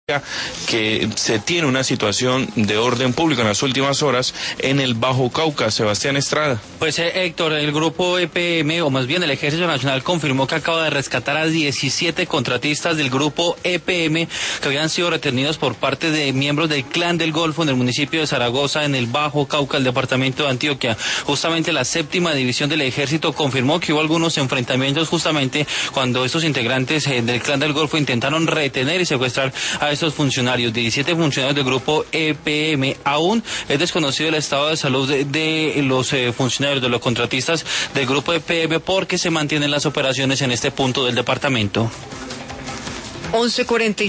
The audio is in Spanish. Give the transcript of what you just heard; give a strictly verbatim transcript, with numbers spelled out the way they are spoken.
que se tiene una situación de orden público en las últimas horas en el Bajo Cauca. Sebastián Estrada. Pues eh, Héctor, el grupo E P M, o más bien el Ejército Nacional, confirmó que acaba de rescatar a diecisiete contratistas del grupo E P M que habían sido retenidos por parte de miembros del Clan del Golfo en el municipio de Zaragoza, en el Bajo Cauca, el departamento de Antioquia. Justamente la séptima división del Ejército confirmó que hubo algunos enfrentamientos justamente cuando estos integrantes eh, del Clan del Golfo intentaron retener y secuestrar a estos funcionarios, diecisiete funcionarios del grupo E P M. Aún es desconocido el estado de salud de, de los eh, funcionarios, de los contratistas del grupo E P M, porque se mantienen las operaciones en este punto del departamento. once cuarenta